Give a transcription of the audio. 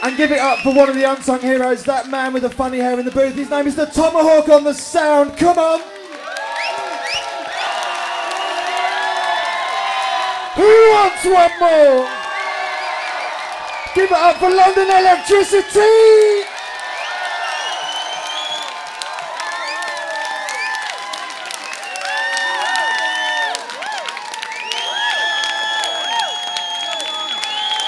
And give it up for one of the unsung heroes, that man with the funny hair in the booth. His name is the Tomahawk on the sound. Come on. Who wants one more? Give it up for London Electricity.